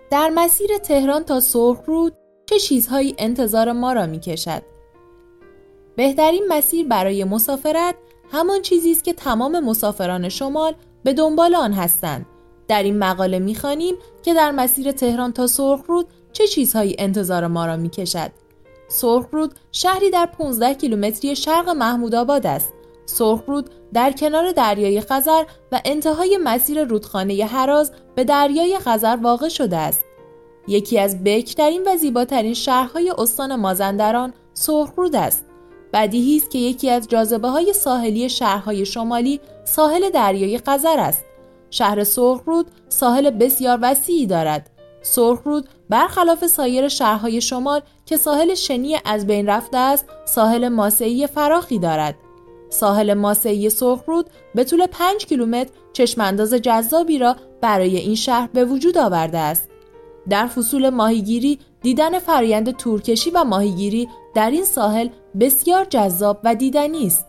در مسیر تهران تا سرخرود چه چیزهایی انتظار ما را می کشد؟ بهترین مسیر برای مسافرت همان چیزی است که تمام مسافران شمال به دنبال آن هستند. در این مقاله می‌خوانیم که در مسیر تهران تا سرخرود چه چیزهایی انتظار ما را می‌کشد. سرخرود شهری در 15 کیلومتری شرق محمودآباد است. سرخرود در کنار دریای خزر و انتهای مسیر رودخانه هراز به دریای خزر واقع شده است. یکی از بکرترین و زیباترین شهرهای استان مازندران سرخرود است. بدیهی است که یکی از جاذبه‌های ساحلی شهرهای شمالی ساحل دریای خزر است. شهر سرخرود ساحل بسیار وسیعی دارد. سرخرود برخلاف سایر شهرهای شمال که ساحل شنی از بین رفته است، ساحل ماسه‌ای فراخی دارد. ساحل ماسه‌ای سرخرود به طول 5 کیلومتر چشمانداز جذابی را برای این شهر به وجود آورده است. در فصول ماهیگیری دیدن فرآیند تورکشی و ماهیگیری در این ساحل بسیار جذاب و دیدنی است.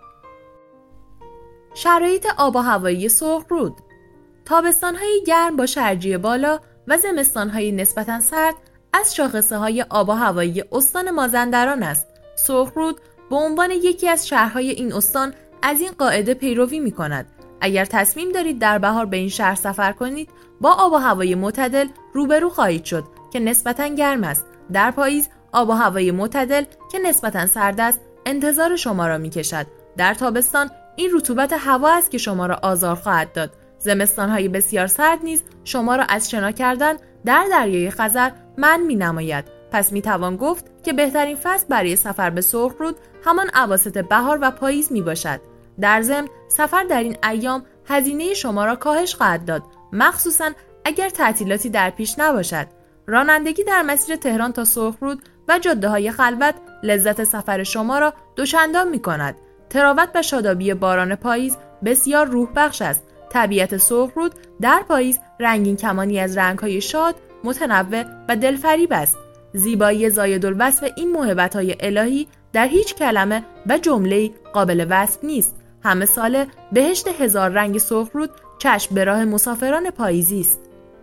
شرایط آب و هوایی سرخرود: تابستان‌های گرم با شرجی بالا و زمستان‌های نسبتاً سرد از شاخصه‌های آب و هوایی استان مازندران است. سرخرود به عنوان یکی از شهرهای این استان از این قاعده پیروی می‌کند. اگر تصمیم دارید در بهار به این شهر سفر کنید، با آب و هوای معتدل روبرو خواهید شد که نسبتاً گرم است. در پاییز آب و هوای معتدل که نسبتاً سرد است انتظار شما را می‌کشد. در تابستان این رطوبت هوا است که شما را آزار خواهد داد. زمستان‌های بسیار سرد نیز شما را از شنا کردن در دریای خزر منع می‌نماید. پس می‌توان گفت که بهترین فصل برای سفر به سرخرود همان اواسط بهار و پاییز میباشد. در ضمن سفر در این ایام هزینه شما را کاهش خواهد داد، مخصوصاً اگر تعطیلاتی در پیش نباشد. رانندگی در مسیر تهران تا سرخرود و جاده‌های خلوت لذت سفر شما را دوچندان می‌کند. تراوت و شادابی باران پاییز بسیار روح بخش است. طبیعت سرخرود در پاییز رنگین کمانی از رنگ‌های شاد، متنوع و دلفریب است. زیبایی زایدالوصف این موهبت‌های الهی در هیچ کلمه و جمله‌ای قابل وصف نیست. همه ساله بهشت هزار رنگ سرخرود چشم به راه مسافران پاییزی است.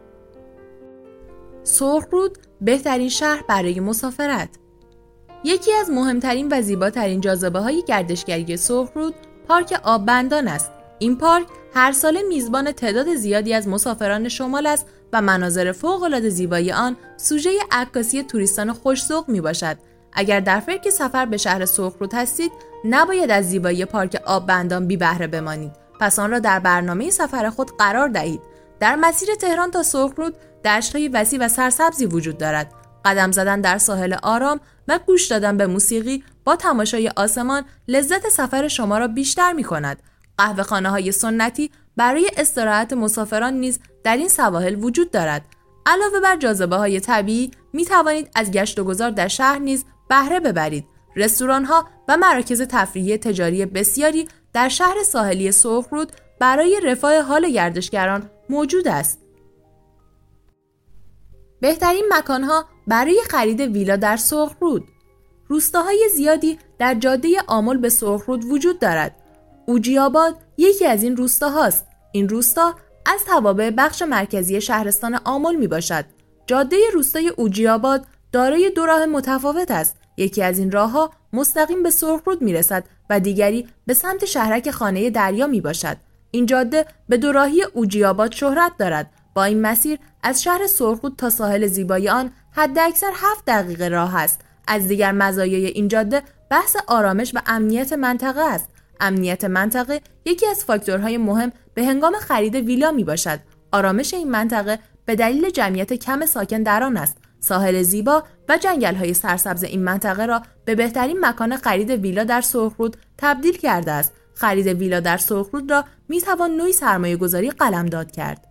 سرخرود بهترین شهر برای مسافرت. یکی از مهمترین و زیباترین جاذبه‌های گردشگری سرخرود پارک آببندان است. این پارک هر ساله میزبان تعداد زیادی از مسافران شمال است و مناظر فوق‌العاده زیبای آن سوژه عکاسی توریستان خوش‌ذوق میباشد. اگر در فکر سفر به شهر سرخرود هستید، نباید از زیبایی پارک آببندان بی بهره بمانید. پس آن را در برنامه سفر خود قرار دهید. در مسیر تهران تا سرخرود دشت‌های وسیع و سرسبزی وجود دارد. قدم زدن در ساحل آرام و گوش دادن به موسیقی با تماشای آسمان لذت سفر شما را بیشتر می‌کند. قهوه‌خانه‌های سنتی برای استراحت مسافران نیز در این سواحل وجود دارد. علاوه بر جاذبه‌های طبیعی، می‌توانید از گشت و گذار در شهر نیز بهره ببرید. رستوران‌ها و مراکز تفریحی تجاری بسیاری در شهر ساحلی سرخرود برای رفاه حال گردشگران موجود است. بهترین مکان‌ها برای خرید ویلا در سرخرود. روستاهای زیادی در جاده آمل به سرخرود وجود دارد. اوجی‌آباد یکی از این روستاهاست. این روستا از توابع بخش مرکزی شهرستان آمل می باشد. جاده روستای اوجی‌آباد دارای دو راه متفاوت است. یکی از این راه‌ها مستقیم به سرخرود می رسد و دیگری به سمت شهرک خانه دریا می باشد. این جاده به دوراهی اوجی‌آباد شهرت دارد. با این مسیر از شهر سرخرود تا ساحل زیبای آن حداکثر 7 دقیقه راه است. از دیگر مزایای این جاده بحث آرامش و امنیت منطقه است. امنیت منطقه یکی از فاکتورهای مهم به هنگام خرید ویلا می باشد. آرامش این منطقه به دلیل جمعیت کم ساکن در آن است. ساحل زیبا و جنگل‌های سرسبز این منطقه را به بهترین مکان خرید ویلا در سرخرود تبدیل کرده است. خرید ویلا در سرخرود را می توان نوعی سرمایه‌گذاری قلمداد کرد.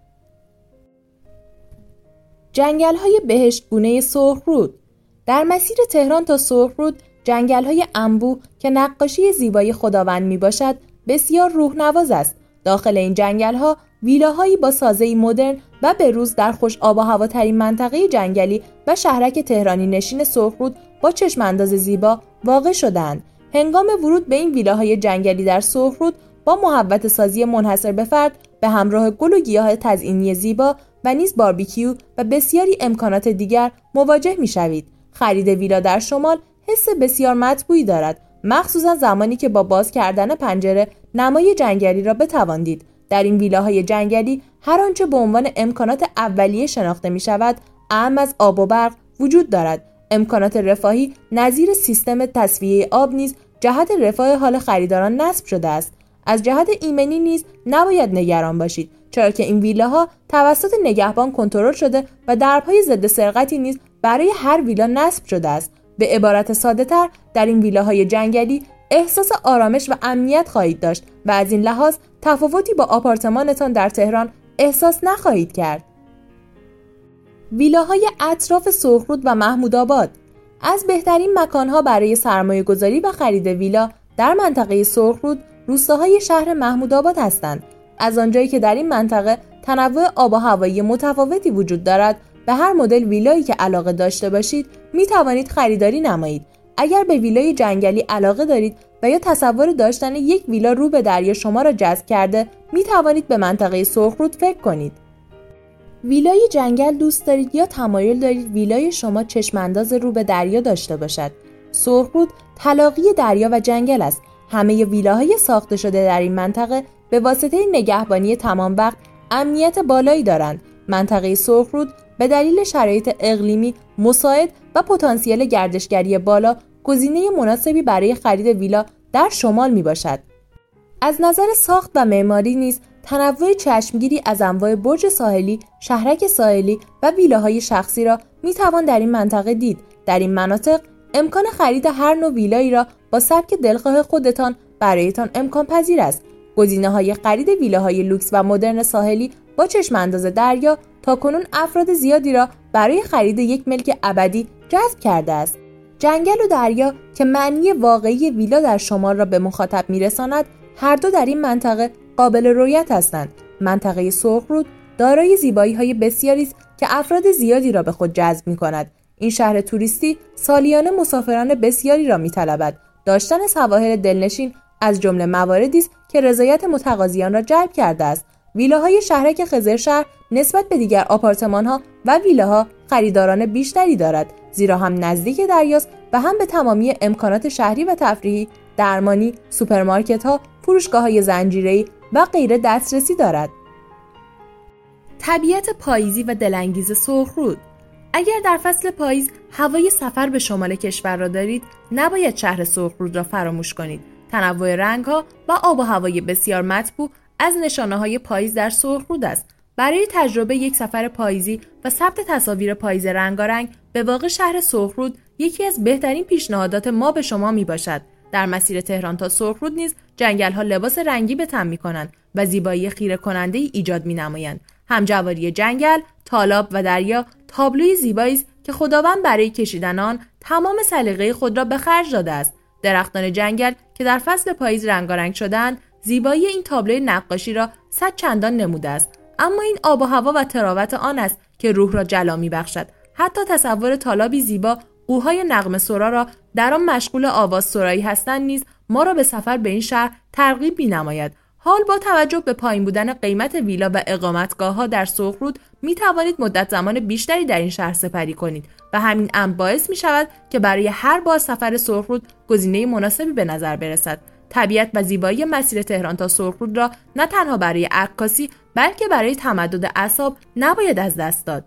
جنگل‌های بهشتگونه سرخرود. در مسیر تهران تا سرخرود جنگل‌های انبوه که نقاشی زیبای خداوند میباشد بسیار روح‌نواز است. داخل این جنگل‌ها ویلاهایی با سازه‌ای مدرن و به‌روز در خوش آب و هواترین منطقه جنگلی و شهرک تهرانی نشین سرخرود با چشم‌انداز زیبا واقع شده‌اند. هنگام ورود به این ویلاهای جنگلی در سرخرود با محوطه سازی منحصر به فرد به همراه گل و گیاه تزئینی زیبا و نیز باربیکیو و بسیاری امکانات دیگر مواجه می‌شوید. خرید ویلا در شمال حس بسیار مطبوعی دارد، مخصوصا زمانی که با باز کردن پنجره نمای جنگلی را بتواندید. در این ویلاهای جنگلی هر آنچه به عنوان امکانات اولیه شناخته می‌شود، اهم از آب و برق وجود دارد. امکانات رفاهی نظیر سیستم تصفیه آب نیز جهت رفاه حال خریداران نصب شده است. از جهت ایمنی نیز نباید نگران باشید، چرا که این ویلاها توسط نگهبان کنترل شده و درب‌های ضد سرقتی نیز برای هر ویلا نصب شده است. به عبارت ساده‌تر، در این ویلاهای جنگلی احساس آرامش و امنیت خواهید داشت و از این لحاظ تفاوتی با آپارتمانتان در تهران احساس نخواهید کرد. ویلاهای اطراف سرخرود و محمودآباد از بهترین مکانها برای سرمایه‌گذاری و خرید ویلا در منطقه سرخرود روستاهای شهر محمودآباد هستند. از آنجایی که در این منطقه تنوع آب و هوایی متفاوتی وجود دارد، به هر مدل ویلایی که علاقه داشته باشید می توانید خریداری نمایید. اگر به ویلای جنگلی علاقه دارید و یا تصور داشتن یک ویلا رو به دریا شما را جذب کرده، می توانید به منطقه سرخرود فکر کنید. ویلای جنگل دوست دارید یا تمایل دارید ویلای شما چشمانداز رو به دریا داشته باشد؟ سرخرود تلاقی دریا و جنگل است. همه ویلاهای ساخته شده در این منطقه به واسطه نگهبانی تمام وقت امنیت بالایی دارند. منطقه سرخرود به دلیل شرایط اقلیمی مساعد و پتانسیل گردشگری بالا گزینه مناسبی برای خرید ویلا در شمال می باشد. از نظر ساخت و معماری نیز تنوع چشمگیری از انواع برج ساحلی، شهرک ساحلی و ویلاهای شخصی را می توان در این منطقه دید. در این مناطق امکان خرید هر نوع ویلایی را با سبک دلخواه خودتان برایتان امکان پذیر است. گزینه‌های خرید ویلاهای لوکس و مدرن ساحلی با چشم انداز دریا تاکنون افراد زیادی را برای خرید یک ملک ابدی جذب کرده است. جنگل و دریا که معنی واقعی ویلا در شمال را به مخاطب می‌رساند، هر دو در این منطقه قابل رؤیت هستند. منطقه سرخرود دارای زیبایی‌های بسیاری است که افراد زیادی را به خود جذب می‌کند. این شهر توریستی سالیانه مسافران بسیاری را می‌طلبد. داشتن سواحل دلنشین از جمله مواردی است که رضایت متقاضیان را جلب کرده است. ویلاهای شهرک خزرشهر نسبت به دیگر آپارتمان‌ها و ویلاها خریداران بیشتری دارد، زیرا هم نزدیک دریاست و هم به تمامی امکانات شهری و تفریحی، درمانی، سوپرمارکت‌ها، فروشگاه‌های زنجیره‌ای و غیره دسترسی دارد. طبیعت پاییزی و دلانگیز سرخرود. اگر در فصل پاییز هوای سفر به شمال کشور را دارید، نباید شهر سرخرود را فراموش کنید. تنوع رنگ‌ها و آب و هوای بسیار مطبوع از نشانه‌های پاییز در سرخرود است. برای تجربه یک سفر پاییزی و ثبت تصاویر پاییز رنگارنگ به واقع شهر سرخرود یکی از بهترین پیشنهادات ما به شما میباشد. در مسیر تهران تا سرخرود نیز جنگل‌ها لباس رنگی به تن می‌کنند و زیبایی خیره کننده ای ایجاد می‌نمایند. همجواری جنگل، تالاب و دریا تابلوی زیبایی است که خداوند برای کشیدن آن تمام سلیقه خود را به خرج داده است. درختان جنگل که در فصل پاییز رنگارنگ شده‌اند، زیبایی این تابلوی نقاشی را 100 چندان نموده است. اما این آب و هوا و تراوت آن است که روح را جلا می‌بخشد. حتی تصور تالابی زیبا، قوهای نغمه سرا را در آن مشغول آواز سرایی هستند نیز ما را به سفر به این شهر ترغیب می‌نماید. حال با توجه به پایین بودن قیمت ویلا و اقامتگاه‌ها در سرخرود می توانید مدت زمان بیشتری در این شهر سپری کنید و همین امر باعث می شود که برای هر بار سفر سرخرود گزینه مناسبی به نظر برسد. طبیعت و زیبایی مسیر تهران تا سرخرود را نه تنها برای عکاسی بلکه برای تمدد اعصاب نباید از دست داد.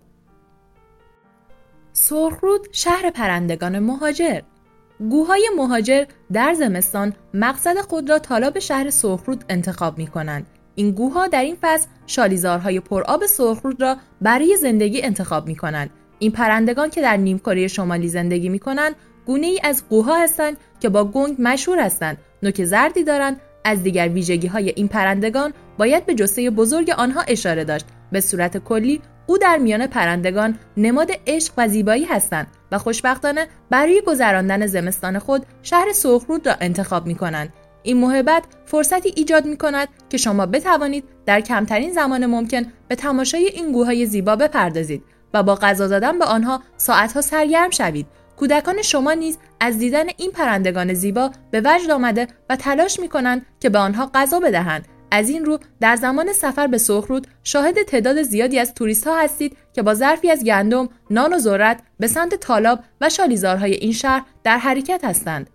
سرخرود شهر پرندگان مهاجر. گوهای مهاجر در زمستان مقصد خود را تالاب شهر سرخرود انتخاب می کنند. این گوها در این فصل شالیزارهای پرآب سرخرود را برای زندگی انتخاب می کنند. این پرندگان که در نیمکره شمالی زندگی می کنند گونه ای از گوها هستند که با گنگ مشهور هستند. نوک زردی دارند. از دیگر ویژگی های این پرندگان باید به جثه بزرگ آنها اشاره داشت. به صورت کلی او در میان پرندگان نماد عشق و زیبایی هستند و خوشبختانه برای گذراندن زمستان خود شهر سرخرود را انتخاب می کنند. این محبت فرصتی ایجاد می کند که شما بتوانید در کمترین زمان ممکن به تماشای این گوهای زیبا بپردازید و با غذا دادن به آنها ساعتها سرگرم شوید. کودکان شما نیز از دیدن این پرندگان زیبا به وجد آمده و تلاش می کنند که به آنها غذا بدهند. از این رو در زمان سفر به سرخرود شاهد تعداد زیادی از توریست‌ها هستید که با ظرفی از گندم، نان و ذرت به سمت تالاب و شالیزارهای این شهر در حرکت هستند.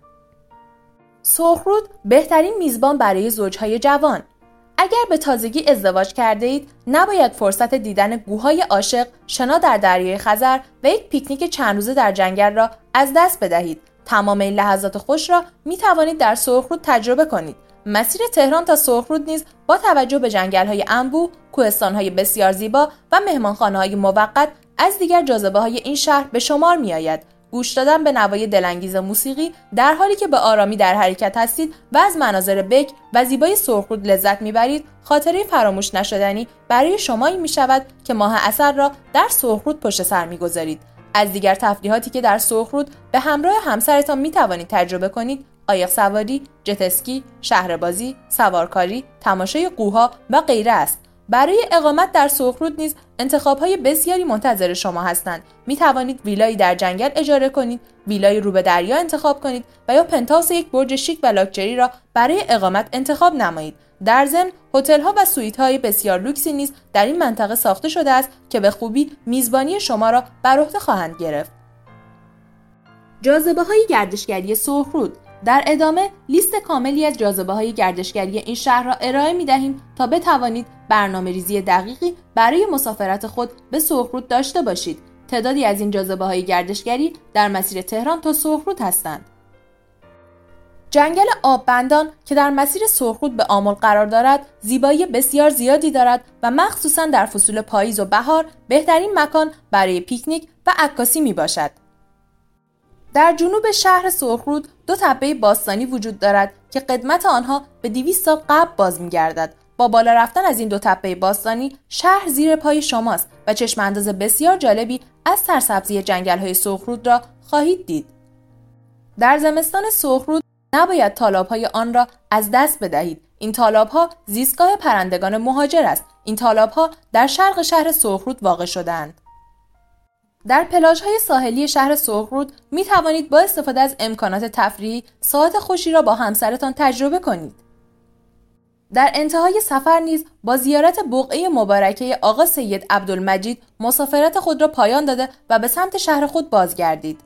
سرخرود بهترین میزبان برای زوجهای جوان. اگر به تازگی ازدواج کرده اید، نباید فرصت دیدن گوهای عاشق، شنا در دریای خزر و یک پیکنیک چند روزه در جنگل را از دست بدهید. تمام این لحظات خوش را می توانید در سرخرود تجربه کنید. مسیر تهران تا سرخرود نیز با توجه به جنگل‌های انبوه، کوهستان‌های بسیار زیبا و مهمانخانه‌های موقت از دیگر جاذبه‌های این شهر به شمار می‌آید. گوش دادن به نوای دلانگیز موسیقی در حالی که به آرامی در حرکت هستید و از مناظر بکر و زیبای سرخرود لذت می‌برید، خاطره فراموش نشدنی برای شمایی می‌شود که ماه عسل را در سرخرود پشت سر می‌گذارید. از دیگر تفریحاتی که در سرخرود به همراه همسرتان می‌توانید تجربه کنید، قایق سواری، جت اسکی، شهربازی، سوارکاری، تماشای قوها و غیره است. برای اقامت در سرخرود نیز انتخاب‌های بسیاری منتظر شما هستند. می توانید ویلایی در جنگل اجاره کنید، ویلای رو به دریا انتخاب کنید و یا پنتهاوس یک برج شیک و لاکچری را برای اقامت انتخاب نمایید. در ضمن هتل‌ها و سویت‌های بسیار لوکسی نیز در این منطقه ساخته شده است که به خوبی میزبانی شما را بر عهده خواهند گرفت. جاذبه‌های گردشگری سرخرود. در ادامه لیست کاملی از جاذبه‌های گردشگری این شهر را ارائه می‌دهیم تا بتوانید برنامه‌ریزی دقیقی برای مسافرت خود به سرخرود داشته باشید. تعدادی از این جاذبه‌های گردشگری در مسیر تهران تا سرخرود هستند. جنگل آببندان که در مسیر سرخرود به آمل قرار دارد، زیبایی بسیار زیادی دارد و مخصوصاً در فصول پاییز و بهار بهترین مکان برای پیکنیک و عکاسی میباشد. در جنوب شهر سرخرود دو تپه باستانی وجود دارد که قدمت آنها به 200 سال قبل باز می‌گردد. با بالا رفتن از این دو تپه باستانی، شهر زیر پای شماست و چشم انداز بسیار جالبی از سرسبزی جنگل‌های سرخرود را خواهید دید. در زمستان سرخرود نباید تالاب‌های آن را از دست بدهید. این تالاب‌ها زیستگاه پرندگان مهاجر است. این تالاب‌ها در شرق شهر سرخرود واقع شده‌اند. در پلاژهای ساحلی شهر سرخرود می توانید با استفاده از امکانات تفریحی ساعات خوشی را با همسرتان تجربه کنید. در انتهای سفر نیز با زیارت بقعه مبارکه آقا سید عبدالمجید مسافرت خود را پایان داده و به سمت شهر خود بازگردید.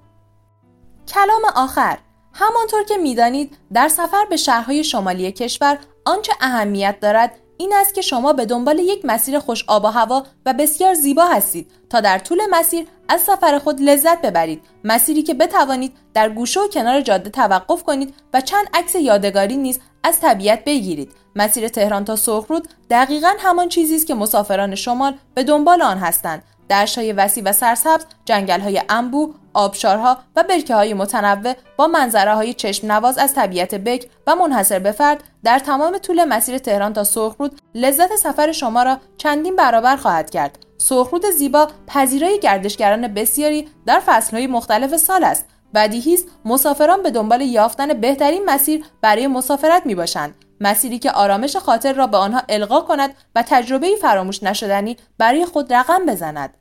کلام آخر. همانطور که می‌دانید در سفر به شهرهای شمالی کشور آنچه اهمیت دارد این است که شما به دنبال یک مسیر خوش آب و هوا و بسیار زیبا هستید تا در طول مسیر از سفر خود لذت ببرید. مسیری که بتوانید در گوشه و کنار جاده توقف کنید و چند عکس یادگاری نیز از طبیعت بگیرید. مسیر تهران تا سرخرود دقیقاً همان چیزی است که مسافران شمال به دنبال آن هستند. دشت‌های وسیع و سرسبز، جنگل‌های انبوه، آبشارها و برکه‌های متنوع با منظره‌های چشم نواز از طبیعت بکر و منحصر به فرد در تمام طول مسیر تهران تا سرخرود لذت سفر شما را چندین برابر خواهد کرد. سرخرود زیبا پذیرای گردشگران بسیاری در فصل‌های مختلف سال است. بدیهی است مسافران به دنبال یافتن بهترین مسیر برای مسافرت میباشند. مسیری که آرامش خاطر را به آنها القا کند و تجربه‌ای فراموش نشدنی برای خود رقم بزند.